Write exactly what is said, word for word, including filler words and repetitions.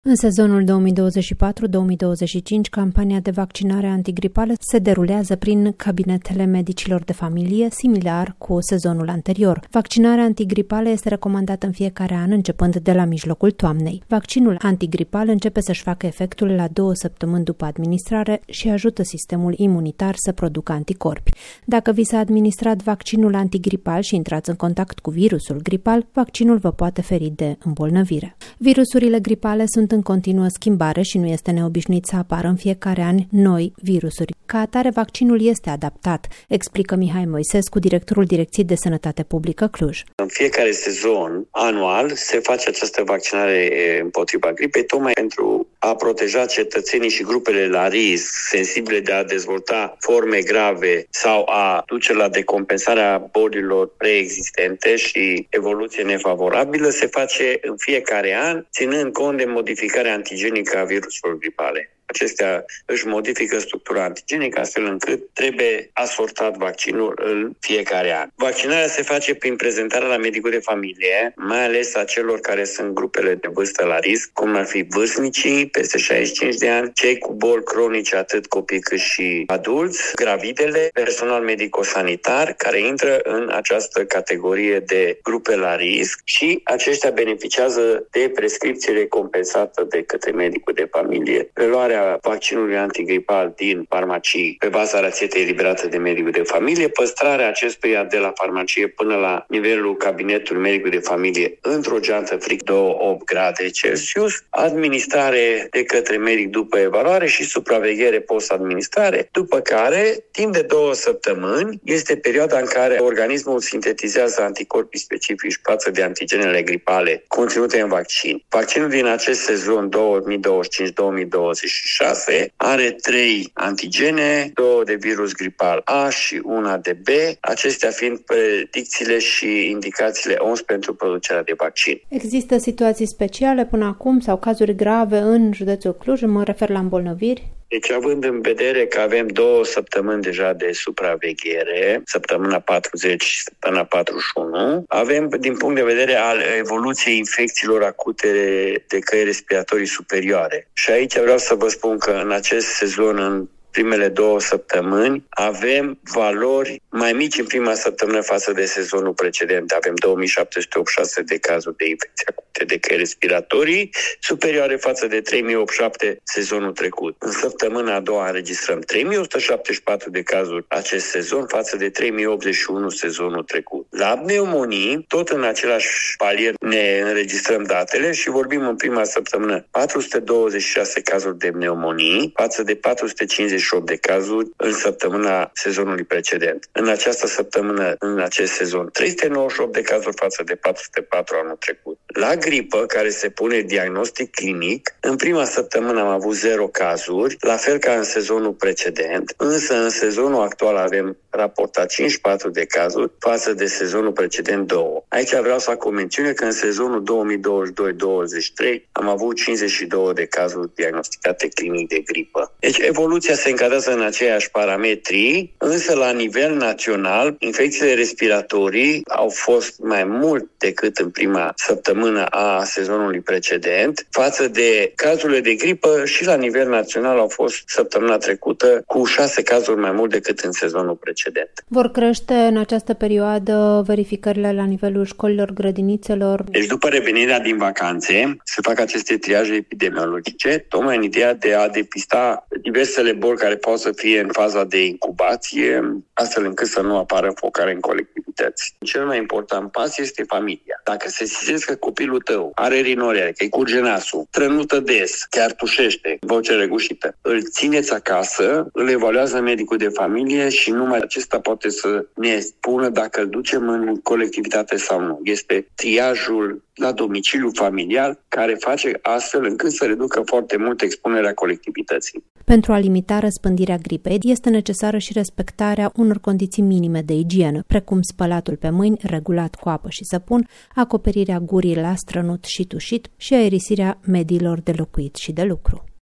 În sezonul două mii douăzeci și patru două mii douăzeci și cinci, campania de vaccinare antigripală se derulează prin cabinetele medicilor de familie, similar cu sezonul anterior. Vaccinarea antigripală este recomandată în fiecare an, începând de la mijlocul toamnei. Vaccinul antigripal începe să-și facă efectul la două săptămâni după administrare și ajută sistemul imunitar să producă anticorpi. Dacă vi s-a administrat vaccinul antigripal și intrați în contact cu virusul gripal, vaccinul vă poate feri de îmbolnăvire. Virusurile gripale sunt în continuă schimbare și nu este neobișnuit să apară în fiecare an noi virusuri. Ca atare, vaccinul este adaptat, explică Mihai Moisescu, directorul Direcției de Sănătate Publică Cluj. În fiecare sezon anual se face această vaccinare împotriva gripei, tocmai pentru a proteja cetățenii și grupele la risc, sensibile de a dezvolta forme grave sau a duce la decompensarea bolilor preexistente și evoluție nefavorabilă. Se face în fiecare an, ținând cont de modificarea antigenică a viruselor gripale. Acestea își modifică structura antigenică astfel încât trebuie asortat vaccinul în fiecare an. Vaccinarea se face prin prezentarea la medicul de familie, mai ales a celor care sunt grupele de vârstă la risc, cum ar fi vârstnicii peste șaizeci și cinci de ani, cei cu boli cronice, atât copii cât și adulți, gravidele, personal medico-sanitar care intră în această categorie de grupe la risc și aceștia beneficiază de prescripție recompensată de către medicul de familie. Preluarea vaccinului antigripal din farmacii pe baza rețetei eliberate de medicul de familie, păstrarea acestuia de la farmacie până la nivelul cabinetului medicului de familie într-o geantă frig două opt grade Celsius, administrare de către medic după evaluare și supraveghere post-administrare, după care, timp de două săptămâni, este perioada în care organismul sintetizează anticorpii specifici față de antigenele gripale conținute în vaccin. Vaccinul din acest sezon două mii douăzeci și cinci două mii douăzeci și șase are trei antigene, două de virus gripal A și una de B, acestea fiind predicțiile și indicațiile O M S pentru producerea de vaccin. Există situații speciale până acum sau cazuri grave în județul Cluj, mă refer la îmbolnăviri? Deci, având în vedere că avem două săptămâni deja de supraveghere, săptămâna patruzeci și săptămâna patruzeci și unu, avem, din punct de vedere al evoluției infecțiilor acute de căi respiratorii superioare. Și aici vreau să vă spun că în acest sezon, în primele două săptămâni, avem valori mai mici în prima săptămână față de sezonul precedent. Avem două mii șapte sute optzeci și șase de cazuri de infecție acute de căi respiratorii, superioare față de trei mii optzeci și șapte sezonul trecut. În săptămâna a doua înregistrăm trei mii o sută șaptezeci și patru de cazuri acest sezon față de trei mii optzeci și unu sezonul trecut. La pneumonii, tot în același palier ne înregistrăm datele și vorbim în prima săptămână patru sute douăzeci și șase cazuri de pneumonii față de patru sute cincizeci și opt de cazuri în săptămâna sezonului precedent. În această săptămână, în acest sezon, trei sute nouăzeci și opt de cazuri față de patru sute patru anul trecut. La gripă, care se pune diagnostic clinic, în prima săptămână am avut zero cazuri, la fel ca în sezonul precedent, însă în sezonul actual avem raportat cincizeci și patru de cazuri față de sezonul precedent două. Aici vreau să fac o mențiune că în sezonul două mii douăzeci și doi douăzeci și trei am avut cincizeci și două de cazuri diagnosticate clinic de gripă. Deci evoluția se încadrează în aceiași parametri, însă la nivel național, infecțiile respiratorii au fost mai mult decât în prima săptămână a sezonului precedent, față de cazurile de gripă și la nivel național au fost săptămâna trecută cu șase cazuri mai mult decât în sezonul precedent. Vor crește în această perioadă verificările la nivelul școlilor, grădinițelor? Deci după revenirea din vacanțe se fac aceste triaje epidemiologice, tocmai în ideea de a depista diversele boli care pot să fie în faza de incubație, astfel încât să nu apară focare în colectivități. Cel mai important pas este familia. Dacă se sesizezi că copilul tău are rinorea, că îi curge nasul, trănută des, chiar tușește, voce răgușită, îl țineți acasă, îl evaluează medicul de familie și numai acesta poate să ne spună dacă îl ducem în colectivitate sau nu. Este triajul la domiciliu familial care face astfel încât să reducă foarte mult expunerea colectivității. Pentru a limita răspândirea gripei, este necesară și respectarea unor condiții minime de igienă, precum spălatul pe mâini, regulat cu apă și săpun, acoperirea gurii la strănut și tușit și aerisirea mediilor de locuit și de lucru.